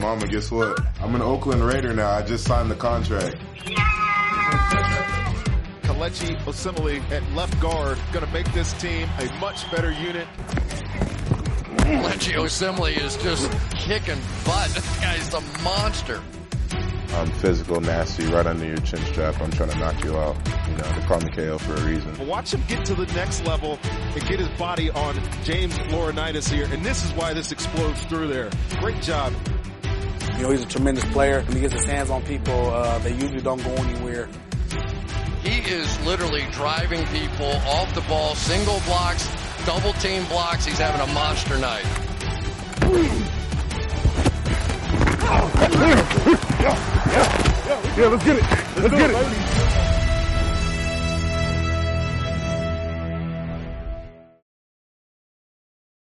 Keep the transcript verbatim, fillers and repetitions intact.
mama, guess what? I'm an Oakland Raider now. I just signed the contract. Kelechi Osemele at left guard, going to make this team a much better unit. Kelechi Osemele is just kicking butt. This guy's a monster. I'm physical, nasty, right under your chin strap. I'm trying to knock you out. You know, they call me K O for a reason. Watch him get to the next level and get his body on James Laurinaitis here, and this is why this explodes through there. Great job. You know, he's a tremendous player. When he gets his hands on people, uh, they usually don't go anywhere. He is literally driving people off the ball, single blocks, double team blocks. He's having a monster night. Yeah, let's get it. Let's get it.